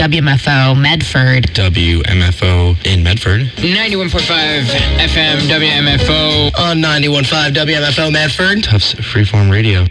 WMFO Medford. WMFO in Medford. 91.5 FM WMFO. On 91.5 WMFO Medford. Tufts Freeform Radio.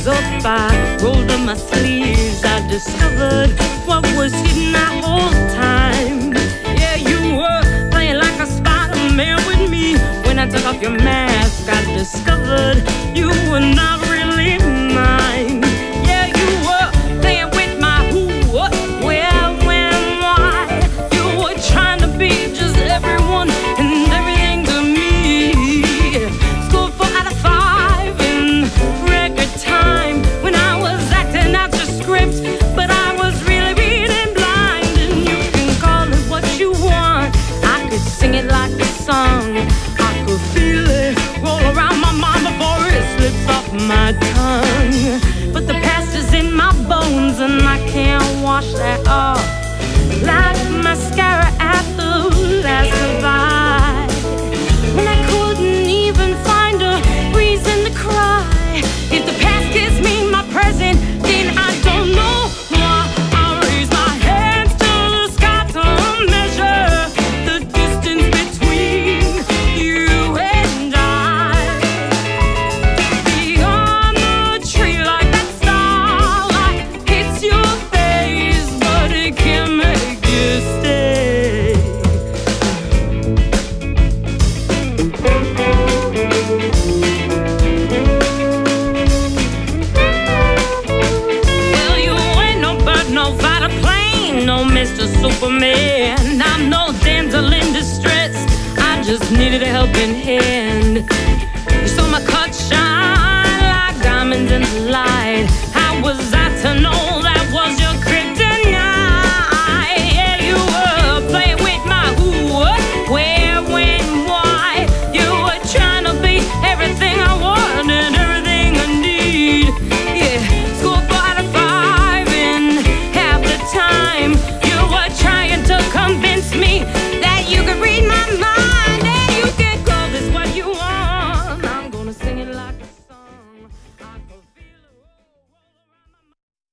was up, I rolled up my sleeves. I discovered what was hidden that whole time. Yeah, you were playing like a Spider-Man with me. When I took off your mask, I discovered you were not really mine. Yeah, you were playing with my who, what, where, when, why. You were trying to be just everyone and everything to me. Scored 4 out of 5 in record time when I was acting out your script, but I was really reading blind. And you can call it what you want. I could sing it like a song. I could feel it roll around my mind before it slips off my tongue. But the past is in my bones and I can't wash that off like mascara at the last goodbye. When I couldn't even find a reason to cry. If the past gives me my present, then I don't know why. I'll raise my hands to the sky to measure the distance between you and I. Beyond the tree like that starlight hits your face, but it can't make you stay. Well, you ain't no bird, no fighter plane, no Mr. Superman. I'm no damsel in distress, I just needed a helping hand. You saw my cut shine like diamonds in the light. How was I to know that was your kryptonite? Yeah, you were playing with my who, what, where, when, why. You were trying to be everything I want and everything I need. Yeah, scored 4 out of 5 in half the time. You were trying to convince me that you could read my mind and you can call this what you want. I'm gonna sing it like a song. I could feel it roll around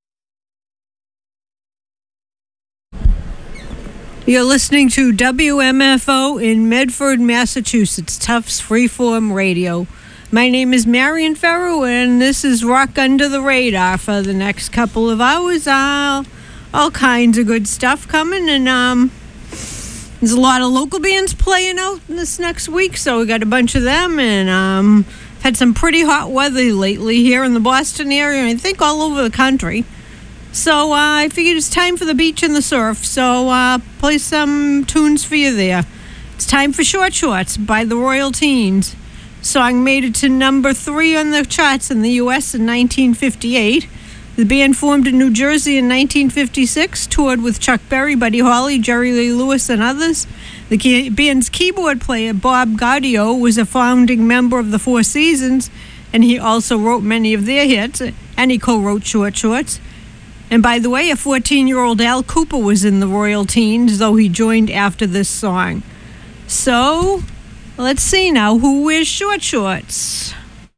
my. You're listening to WMFO in Medford, Massachusetts, Tufts Freeform Radio. My name is Marion Farrow, and this is Rock Under the Radar for the next couple of hours. All kinds of good stuff coming, and there's a lot of local bands playing out this next week, so we got a bunch of them, and had some pretty hot weather lately here in the Boston area, and I think all over the country. So I figured it's time for the beach and the surf, so play some tunes for you there. It's time for Short Shorts by the Royal Teens. Song made it to number 3 on the charts in the U.S. in 1958. The band formed in New Jersey in 1956, toured with Chuck Berry, Buddy Holly, Jerry Lee Lewis, and others. The band's keyboard player, Bob Gaudio, was a founding member of the Four Seasons, and he also wrote many of their hits, and he co-wrote Short Shorts. And by the way, a 14-year-old Al Cooper was in the Royal Teens, though he joined after this song. So, let's see now, who wears short shorts?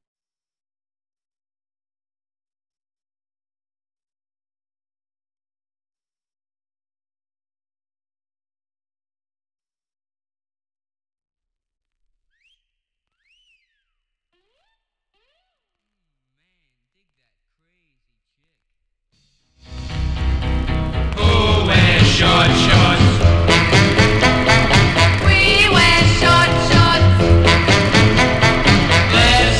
Short shorts. We wear short shorts. Let's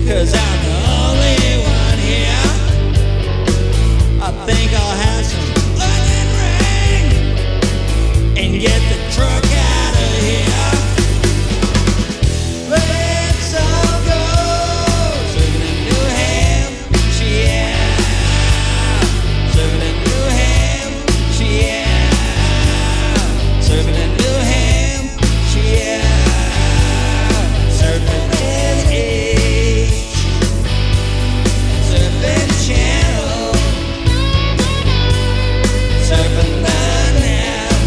'cause I'm the only one here. I think I'll have some onion ring and get the truck out of here. Let's all go serving in New Hampshire, yeah. Serving in New Hampshire, yeah. Serving in New Hampshire, yeah. Serving NH, Surfing Channel, surfing the net,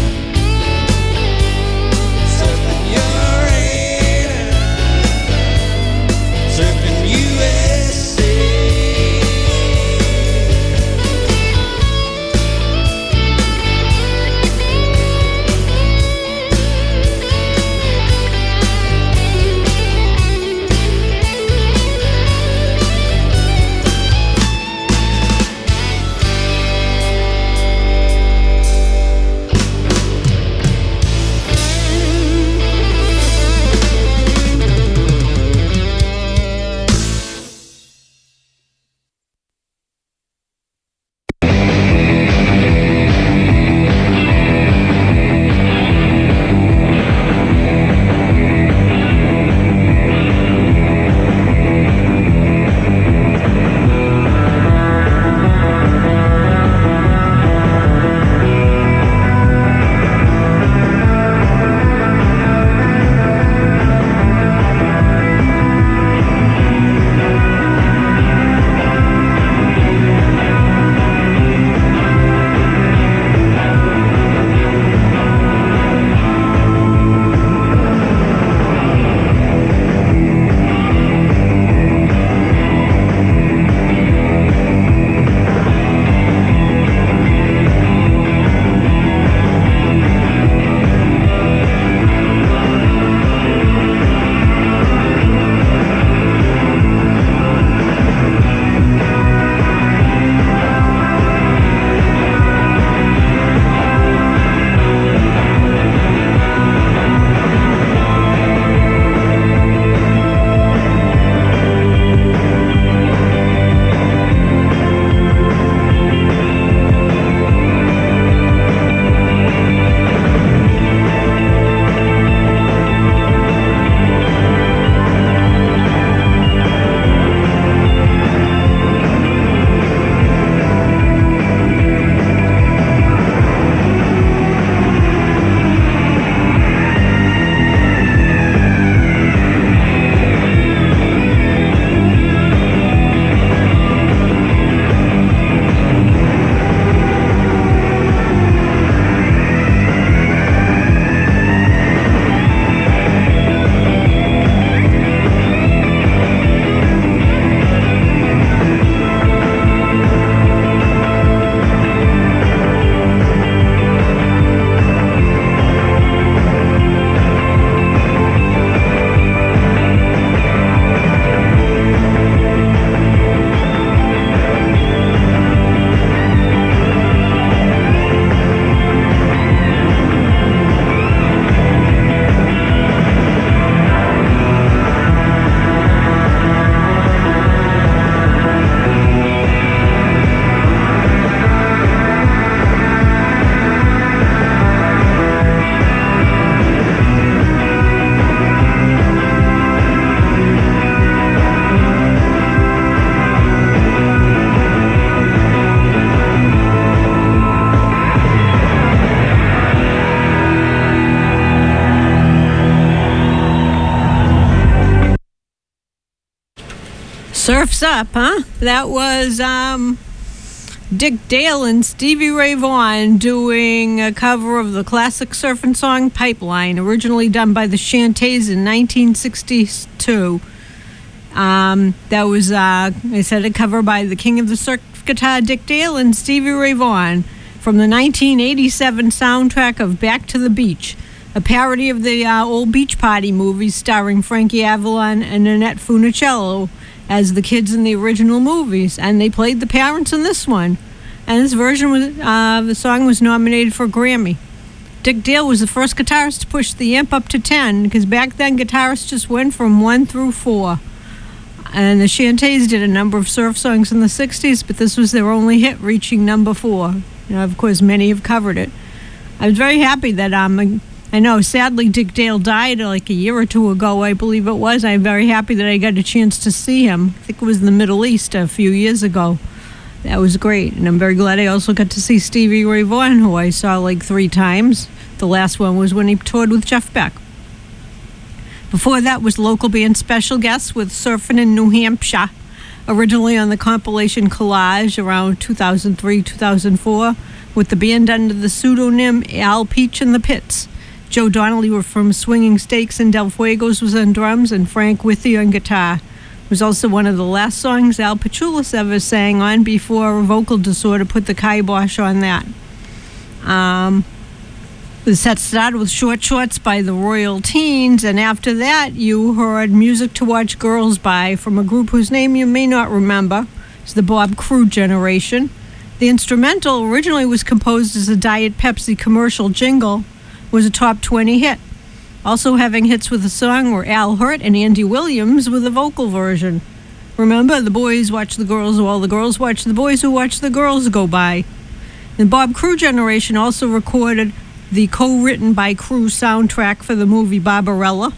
surfing Uranus, surfing USA. Surf's Up, huh? That was Dick Dale and Stevie Ray Vaughan doing a cover of the classic surfing song Pipeline, originally done by the Shantays in 1962. That was, I said, a cover by the king of the surf guitar, Dick Dale, and Stevie Ray Vaughan from the 1987 soundtrack of Back to the Beach, a parody of the old Beach Party movies starring Frankie Avalon and Annette Funicello as the kids in the original movies, and they played the parents in this one. And this version was, the song was nominated for a Grammy. Dick Dale was the first guitarist to push the amp up to 10, because back then guitarists just went from 1 through 4. And the Shantays did a number of surf songs in the 60s, but this was their only hit, reaching number 4. Of course, many have covered it. I was very happy that, I know, sadly, Dick Dale died like a year or two ago, I believe it was. I'm very happy that I got a chance to see him. I think it was in the Middle East a few years ago. That was great. And I'm very glad I also got to see Stevie Ray Vaughan, who I saw like 3 times. The last one was when he toured with Jeff Beck. Before that was local band Special Guests with Surfing in New Hampshire, originally on the compilation Collage around 2003-2004, with the band under the pseudonym Al Peach and the Pits. Joe Donnelly were from Swinging Stakes and Del Fuegos was on drums, and Frank Withey on guitar. It was also one of the last songs Al Pachulis ever sang on before a vocal disorder put the kibosh on that. The set started with Short Shorts by the Royal Teens, and after that you heard Music to Watch Girls By from a group whose name you may not remember. It's the Bob Crew Generation. The instrumental originally was composed as a Diet Pepsi commercial jingle, was a top 20 hit. Also having hits with the song were Al Hurt and Andy Williams with a vocal version. Remember, the boys watch the girls while the girls watch the boys who watch the girls go by. The Bob Crew Generation also recorded the co-written by Crew soundtrack for the movie Barbarella.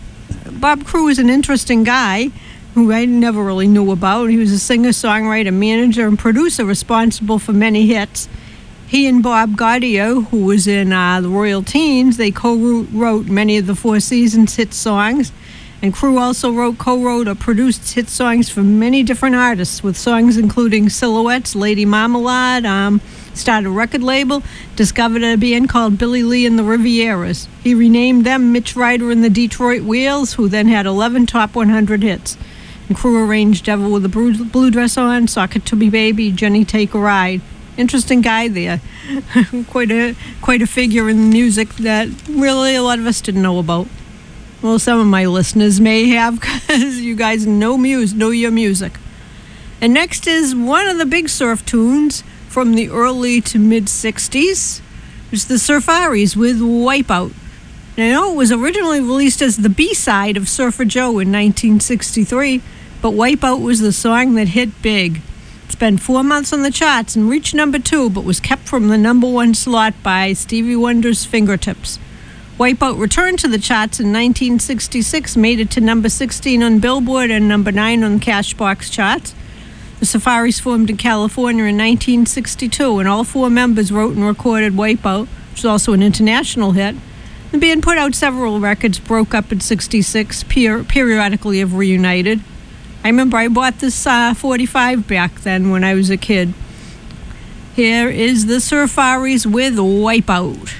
Bob Crew is an interesting guy who I never really knew about. He was a singer, songwriter, manager, and producer responsible for many hits. He and Bob Gaudio, who was in the Royal Teens, they co-wrote many of the Four Seasons hit songs. And Crew also co-wrote or produced hit songs for many different artists, with songs including Silhouettes, Lady Marmalade, started a record label, discovered a band called Billy Lee and the Rivieras. He renamed them Mitch Ryder and the Detroit Wheels, who then had 11 top 100 hits. And Crew arranged Devil with a Blue Dress On, Sock It To Me Baby, Jenny Take a Ride. Interesting guy there. quite a figure in music that really a lot of us didn't know about. Well, some of my listeners may have, because you guys know your music. And next is one of the big surf tunes from the early to mid-60s. It's the Surfaris with Wipeout. Now, I know it was originally released as the B-side of Surfer Joe in 1963, but Wipeout was the song that hit big. It spent 4 months on the charts and reached number 2, but was kept from the number 1 slot by Stevie Wonder's Fingertips. Wipeout returned to the charts in 1966, made it to number 16 on Billboard and number 9 on Cashbox charts. The Safaris formed in California in 1962, and all 4 members wrote and recorded Wipeout, which was also an international hit. The band put out several records, broke up in 66, periodically have reunited. I remember I bought this 45 back then when I was a kid. Here is the Surfaris with Wipeout.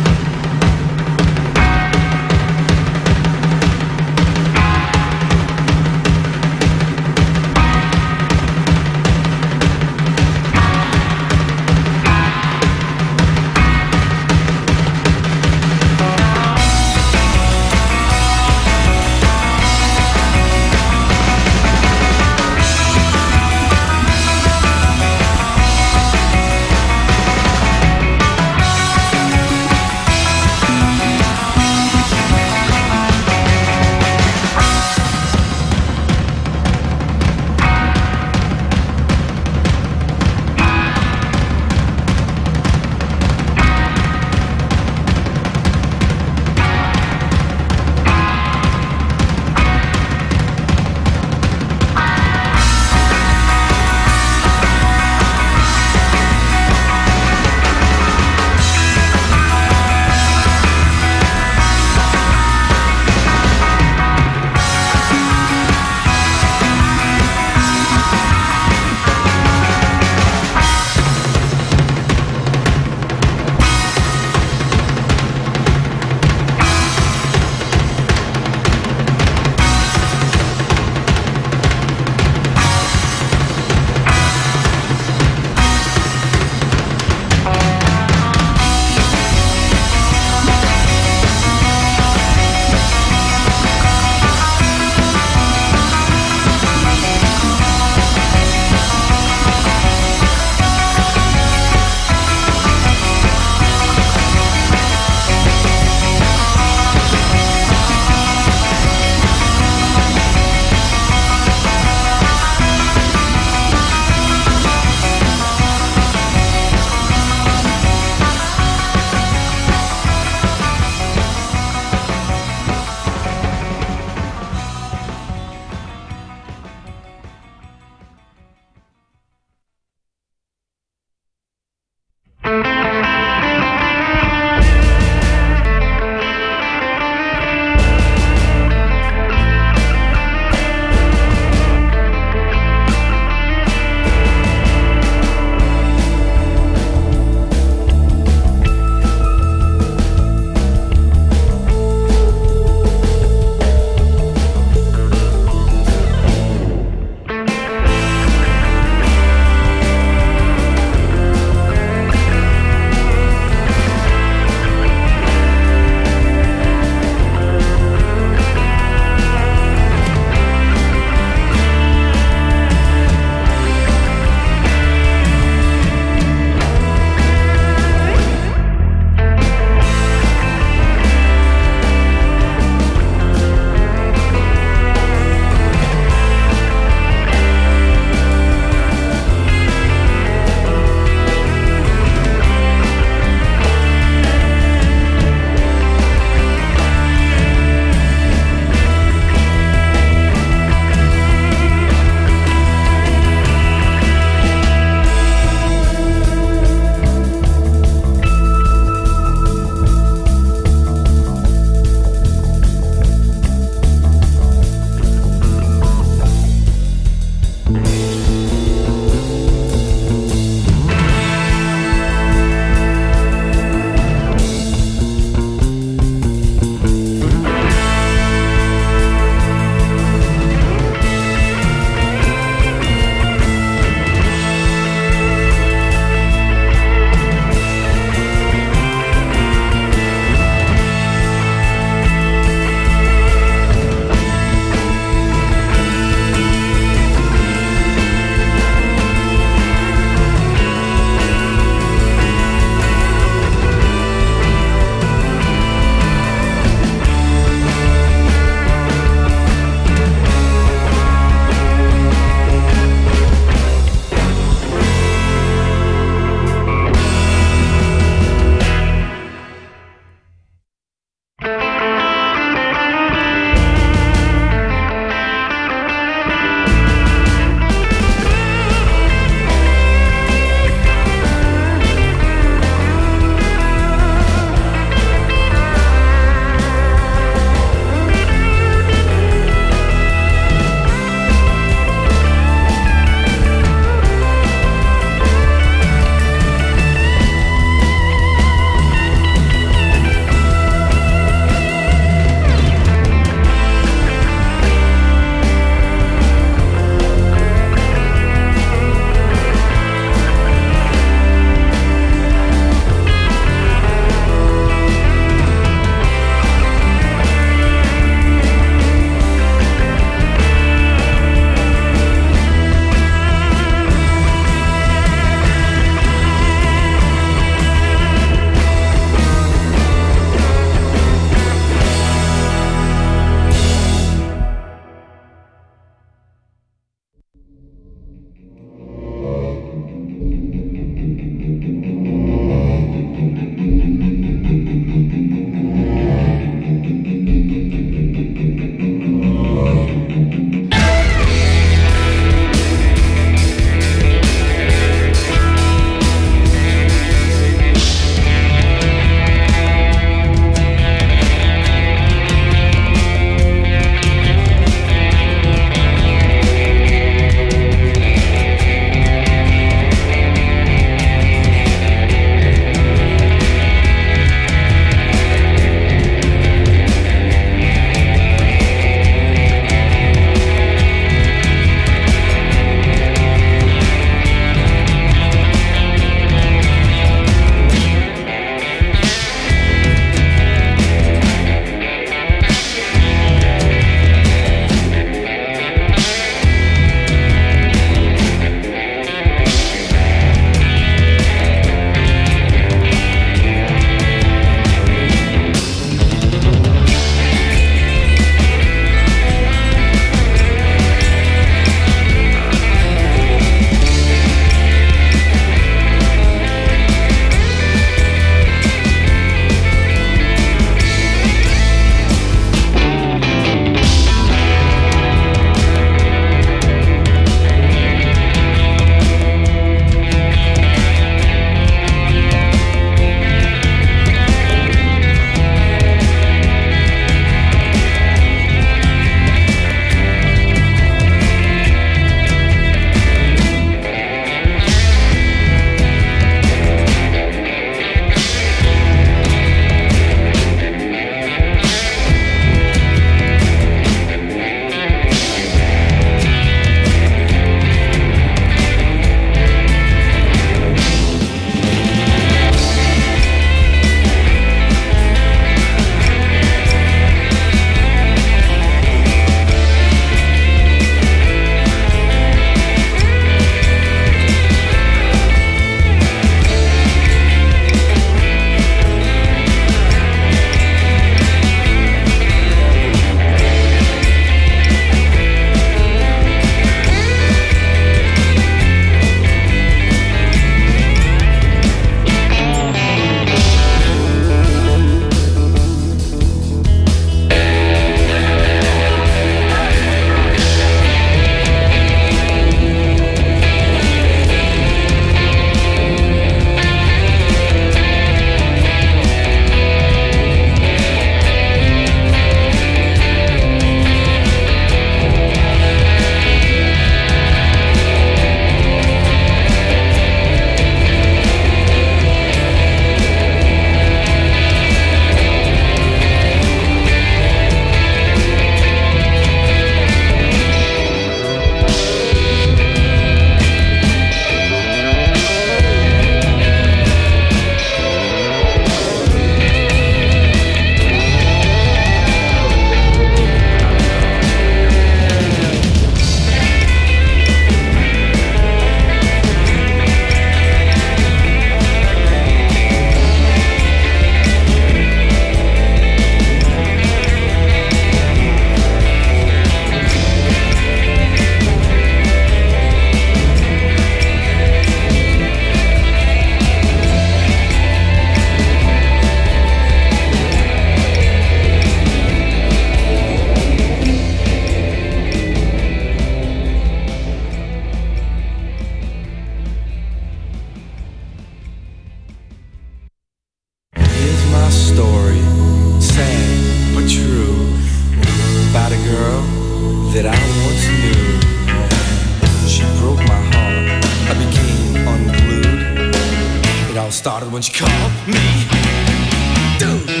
story, sad but true, about a girl that I once knew. She broke my heart, I became unglued. It all started when she called me dude.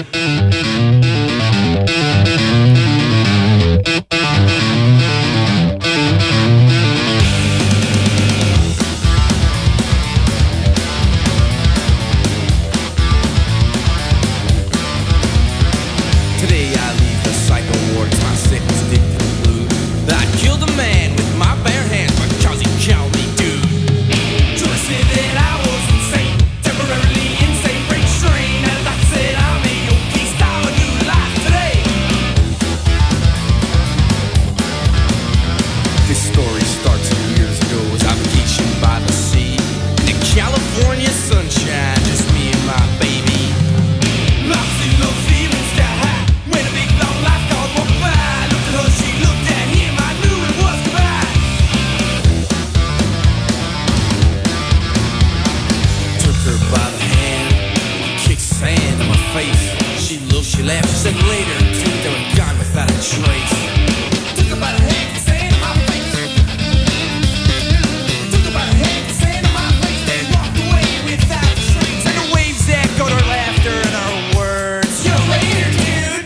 Today I leave the psycho ward, my sentence did conclude that I killed a man with my bare hands because he called me dude. Joyce said that I was insane, temporarily insane, brain strain, and I said I'm a okay, start a new life today. This story starts years ago as I vacationed by the sea in California sunshine, just me and my baby. Lost in love, feelings got high when a big long life dog walked by. Looked at her, she looked at him, I knew it was goodbye. Took her by the hand, kicked sand in my face. She looked, she laughed, she said later, dude, they were gone without a trace. Took her by the hand, kicked sand in my face. Took her by the hand, kicked sand in my face. They walked away without a trace. And the waves echoed her laughter and her words. You're later, dude.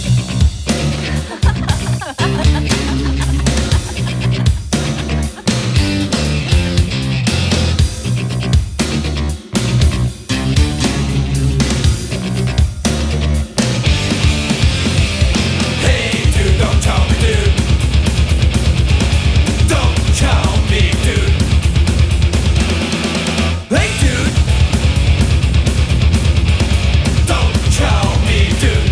Hey, dude, don't call me dude. Don't call me dude. Hey, dude. Don't call me dude.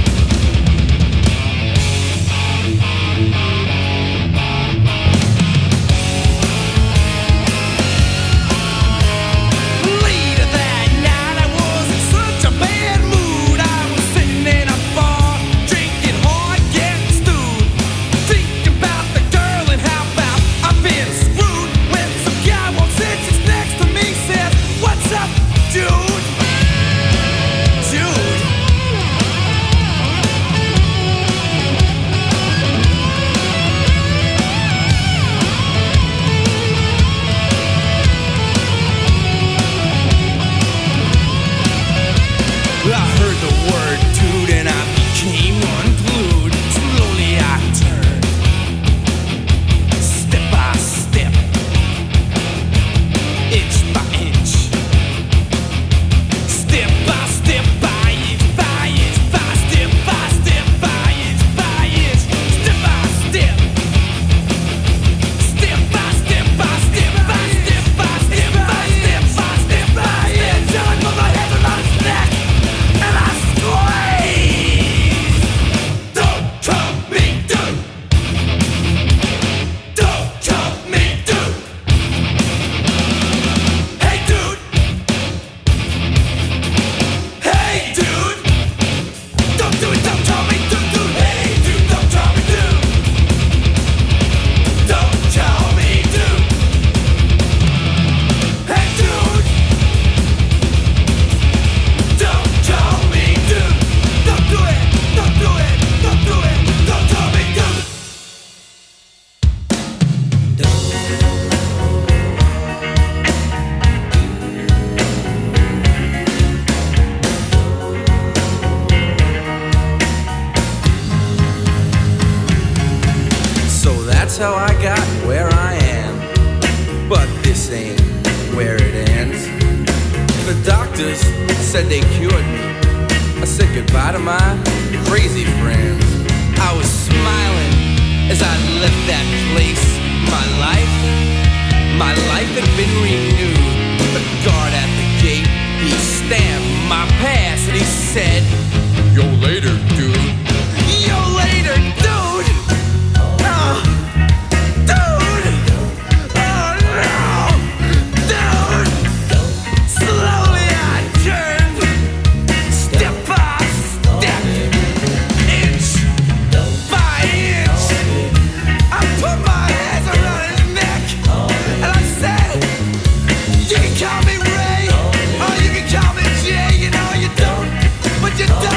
Later that night I was in such a bad mood. I was sitting in a bar, drinking hard, getting stewed, thinking about the girl and how about I've been screwed. When some guy walks in, sits next to me, says, "What's up, dude?" Dude. I heard the word dude and I became unglued. Slowly I turned, step by step, inch by inch, step by step, by inch by inch, by step by step, by inch by inch, step by step, step by step, by step by step, by step by step, by step by inch, till I put my head around his neck and I squeeze. Don't call me dude. Don't call me dude. Hey dude. Hey dude. Don't do it. Don't call me dude. Hey dude. Don't call me dude. Don't call me dude. Hey dude. Don't call me dude. Don't do it. Don't do it. Don't do it. Don't call me dude. So that's how I got where I am. But this ain't where it ends. The doctors said they cured me. I said goodbye to my crazy friends. I was smiling as I left that place. My life had been renewed. The guard at the gate, he stamped my pass and he said, "Yo later, dude." Yo later, dude. Dude. Oh no. Dude. Slowly I turned, step by step, inch by inch. I put my hands around his neck and I said, "You can call me Ray or you can call me Jay. You know you don't, but you don't."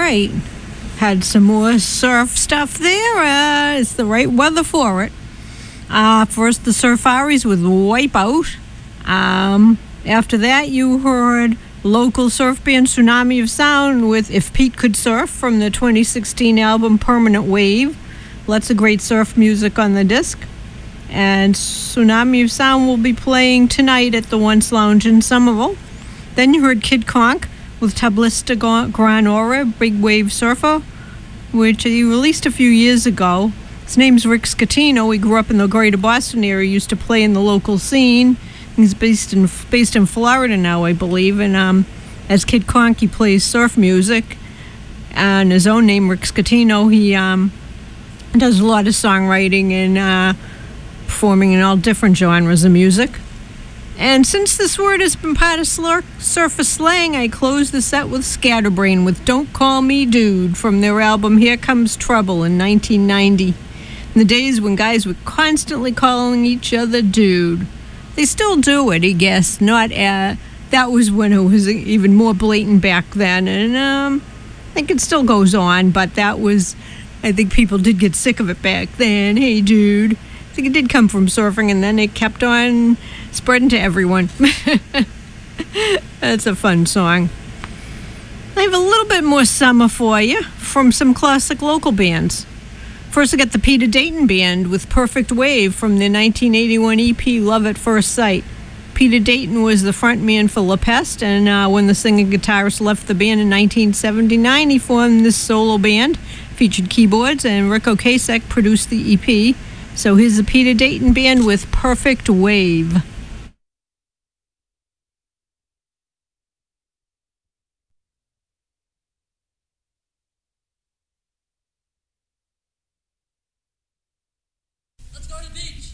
right. Had some more surf stuff there. It's the right weather for it. First, the Surfaris with Wipeout. After that, you heard local surf band Tsunami of Sound with If Pete Could Surf from the 2016 album Permanent Wave. Lots of great surf music on the disc. And Tsunami of Sound will be playing tonight at the Once Lounge in Somerville. Then you heard Kid Conk with Tablista Gran Aura, Big Wave Surfer, which he released a few years ago. His name's Rick Scatino. He grew up in the greater Boston area, used to play in the local scene. He's based in Florida now, I believe, and as Kid Conk, he plays surf music. And his own name, Rick Scatino, he does a lot of songwriting and performing in all different genres of music. And since this word has been part of surfer slang, I close the set with Scatterbrain with Don't Call Me Dude from their album Here Comes Trouble in 1990. In the days when guys were constantly calling each other dude. They still do it, I guess. Not that was when it was even more blatant back then. And I think it still goes on, but that was, I think people did get sick of it back then. Hey, dude. I think it did come from surfing, and then it kept on spreading to everyone. That's a fun song. I have a little bit more summer for you from some classic local bands. First, I got the Peter Dayton Band with Perfect Wave from their 1981 EP Love at First Sight. Peter Dayton was the frontman for La Peste, and when the singer-guitarist left the band in 1979, he formed this solo band, featured keyboards, and Rick Ocasek produced the EP. So here's the Peter Dayton Band with Perfect Wave. Let's go to the beach.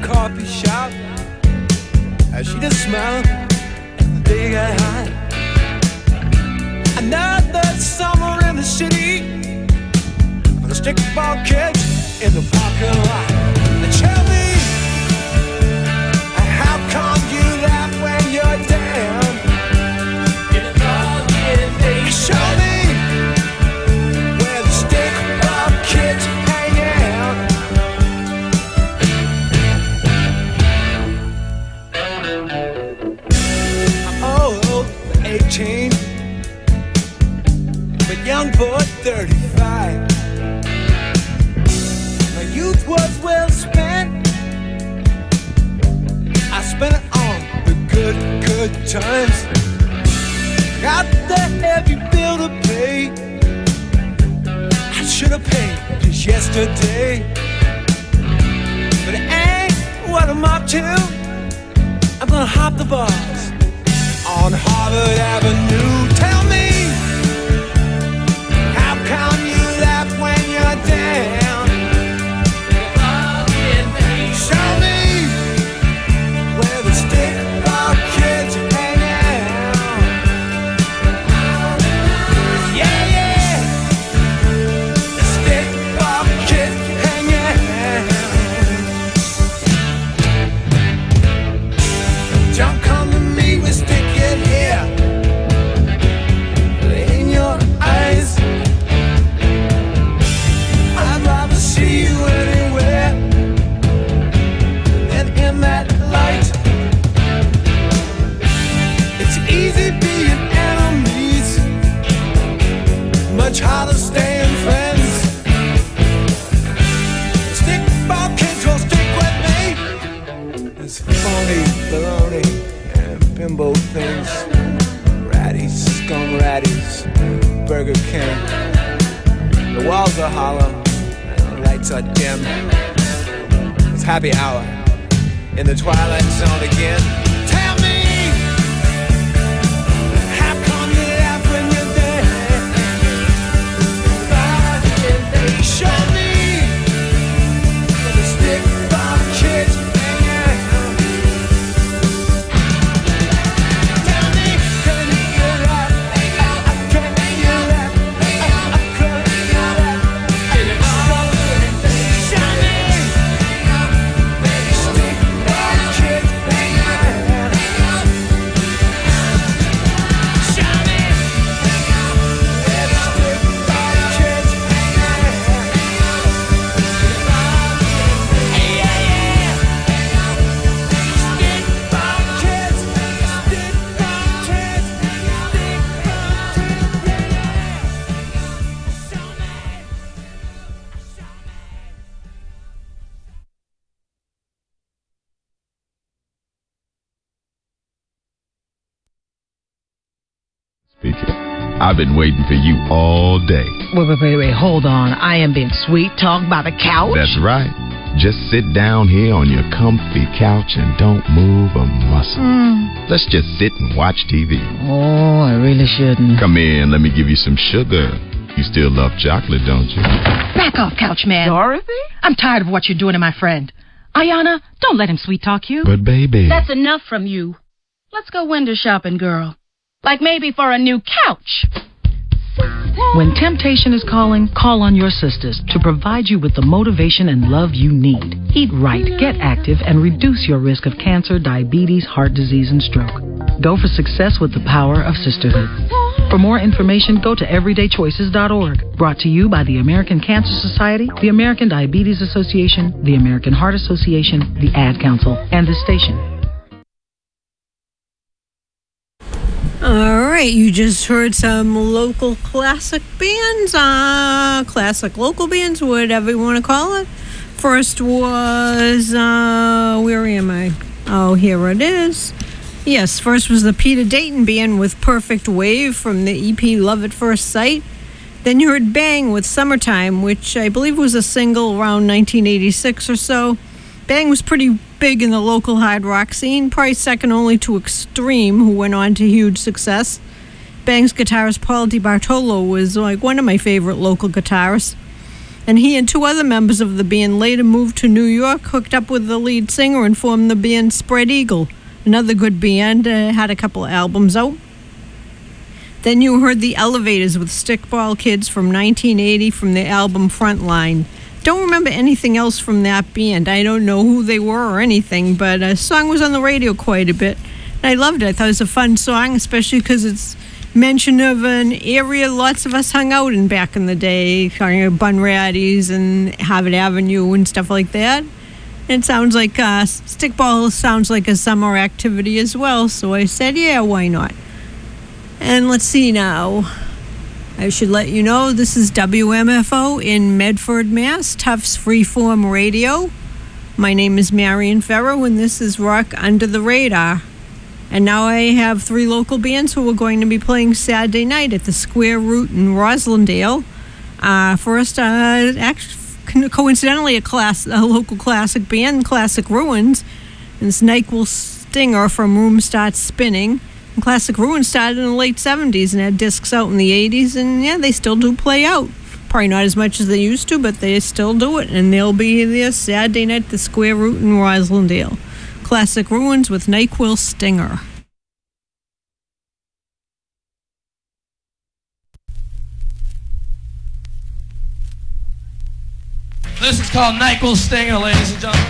coffee shop. She just smiled and the day got hot. Another summer in the city, with the stickball kids in the parking lot. Now tell me, how come you laugh when you're down? Show me where the stickball kids hang out. I'm old, 18, but young for 35. My youth was well spent. I spent it on the good times. Got the heavy bill to pay. I should have paid just yesterday, but it ain't what I'm up to. I'm gonna hop the bus on Harvard Avenue. Tell me, how come you laugh when you're down? Show me where the stickball kids hang out. Yeah, the stickball kids hang out. Don't come to me with stick it here in your eyes. I'd rather see you anywhere than in that light. It's easy being enemies, much harder staying friends. Stickball kids will stick with me. It's phony baloney and bimbo things, ratties, scum ratties, Burger King. The walls are hollow and the lights are dim. It's happy hour in the twilight zone again. Tell me, how come you laugh when you're there? Show me where the stickball kids hang out. Tell me, can you get up? Can you laugh? Can you laugh? Show me where the stickball kids hang out. Show me where the stickball kids hang out. Speaking. I've been waiting for you all day. Wait, hold on. I am being sweet talked by the couch? That's right. Just sit down here on your comfy couch and don't move a muscle. Let's just sit and watch TV. Oh, I really shouldn't. Come in, let me give you some sugar. You still love chocolate, don't you? Back off, couch man. Dorothy? I'm tired of what you're doing to my friend. Ayana, don't let him sweet talk you. But baby. That's enough from you. Let's go window shopping, girl. Like maybe for a new couch. When temptation is calling, call on your sisters to provide you with the motivation and love you need. Eat right, get active, and reduce your risk of cancer, diabetes, heart disease, and stroke. Go for success with the power of sisterhood. For more information, go to everydaychoices.org. Brought to you by the American Cancer Society, the American Diabetes Association, the American Heart Association, the Ad Council, and this station. All right, you just heard some local classic bands, classic local bands, whatever you want to call it. First was, where am I? Oh, here it is. Yes, first was the Peter Dayton Band with Perfect Wave from the EP Love at First Sight. Then you heard Bang with Summertime, which I believe was a single around 1986 or so. Bang was pretty big in the local hard rock scene, probably second only to Extreme, who went on to huge success. Bang's guitarist Paul DiBartolo was like one of my favorite local guitarists. And he and two other members of the band later moved to New York, hooked up with the lead singer, and formed the band Spread Eagle. Another good band, had a couple of albums out. Then you heard the Elevators with Stickball Kids from 1980 from the album Frontline. Don't remember anything else from that band. I don't know who they were or anything, but a song was on the radio quite a bit. And I loved it. I thought it was a fun song, especially because it's mention of an area lots of us hung out in back in the day, Bunratty's and Harvard Avenue and stuff like that. It sounds like stickball sounds like a summer activity as well, so I said, yeah, why not? And let's see now. I should let you know this is WMFO in Medford, Mass, Tufts Freeform Radio. My name is Marion Ferro, and this is Rock Under the Radar. And now I have three local bands who are going to be playing Saturday night at the Square Root in Roslindale. First, coincidentally, a local classic band, Classic Ruins. And it's NyQuil Stinger from Room Starts Spinning. And Classic Ruins started in the late 70s and had discs out in the 80s. And yeah, they still do play out. Probably not as much as they used to, but they still do it. And they'll be there Saturday night at the Square Root in Roslindale. Classic Ruins with NyQuil Stinger. This is called NyQuil Stinger, ladies and gentlemen.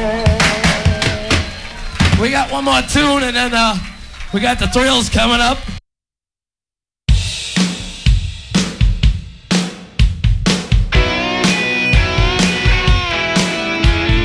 We got one more tune, and then we got the Thrills coming up.